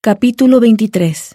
Capítulo 23.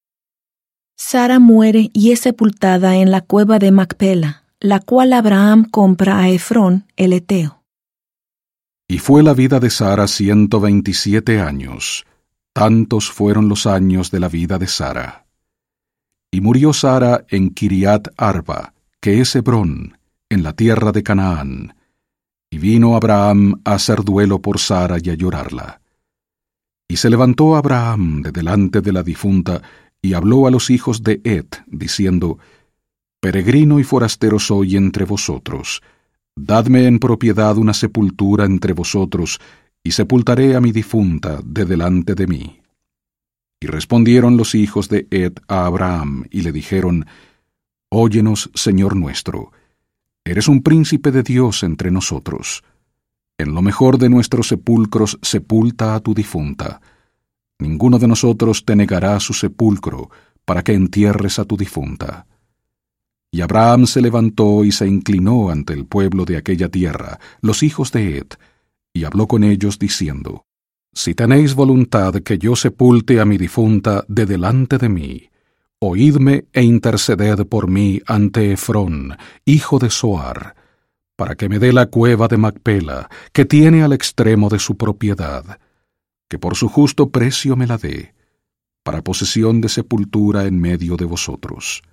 Sara muere y es sepultada en la cueva de Macpela, la cual Abraham compra a Efrón el heteo. Y fue la vida de Sara 127 años, tantos fueron los años de la vida de Sara. Y murió Sara en Kiriat Arba, que es Hebrón, en la tierra de Canaán. Y vino Abraham a hacer duelo por Sara y a llorarla. Y se levantó Abraham de delante de la difunta, y habló a los hijos de Het, diciendo: Peregrino y forastero soy entre vosotros. Dadme en propiedad una sepultura entre vosotros, y sepultaré a mi difunta de delante de mí. Y respondieron los hijos de Het a Abraham, y le dijeron: Óyenos, Señor nuestro, eres un príncipe de Dios entre nosotros. En lo mejor de nuestros sepulcros sepulta a tu difunta. Ninguno de nosotros te negará su sepulcro, para que entierres a tu difunta. Y Abraham se levantó y se inclinó ante el pueblo de aquella tierra, los hijos de Het, y habló con ellos diciendo: Si tenéis voluntad que yo sepulte a mi difunta de delante de mí, oídme e interceded por mí ante Efrón, hijo de Zohar, para que me dé la cueva de Macpela, que tiene al extremo de su propiedad, que por su justo precio me la dé, para posesión de sepultura en medio de vosotros.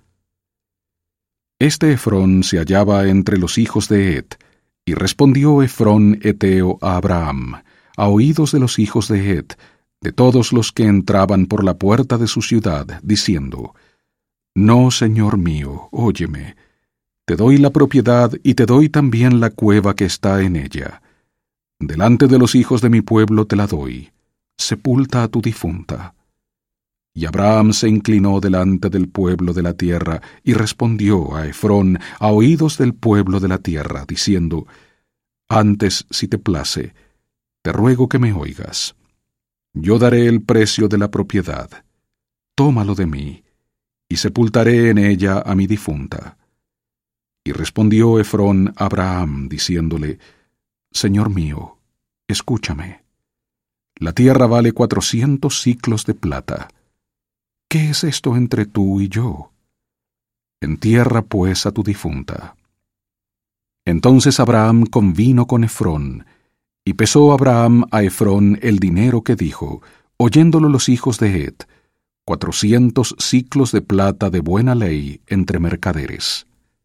Este Efrón se hallaba entre los hijos de Het, y respondió Efrón heteo a Abraham, a oídos de los hijos de Het, de todos los que entraban por la puerta de su ciudad, diciendo: No, Señor mío, óyeme, te doy la propiedad y te doy también la cueva que está en ella. Delante de los hijos de mi pueblo te la doy, sepulta a tu difunta. Y Abraham se inclinó delante del pueblo de la tierra, y respondió a Efrón a oídos del pueblo de la tierra, diciendo: Antes, si te place, te ruego que me oigas. Yo daré el precio de la propiedad. Tómalo de mí, y sepultaré en ella a mi difunta. Y respondió Efrón a Abraham, diciéndole: Señor mío, escúchame. La tierra vale 400 siclos de plata. ¿Qué es esto entre tú y yo? Entierra pues a tu difunta. Entonces Abraham convino con Efrón, y pesó Abraham a Efrón el dinero que dijo, oyéndolo los hijos de Het, 400 siclos de plata de buena ley entre mercaderes.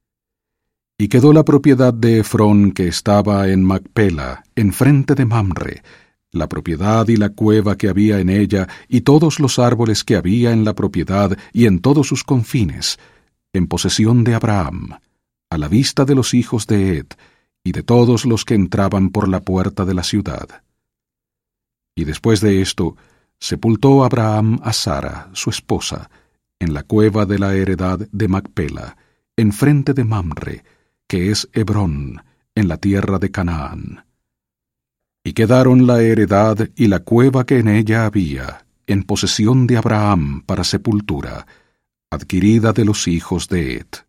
Y quedó la propiedad de Efrón que estaba en Macpela, enfrente de Mamre, la propiedad y la cueva que había en ella, y todos los árboles que había en la propiedad y en todos sus confines, en posesión de Abraham, a la vista de los hijos de Het, y de todos los que entraban por la puerta de la ciudad. Y después de esto, sepultó Abraham a Sara, su esposa, en la cueva de la heredad de Macpela, enfrente de Mamre, que es Hebrón, en la tierra de Canaán. Y quedaron la heredad y la cueva que en ella había, en posesión de Abraham para sepultura, adquirida de los hijos de Het.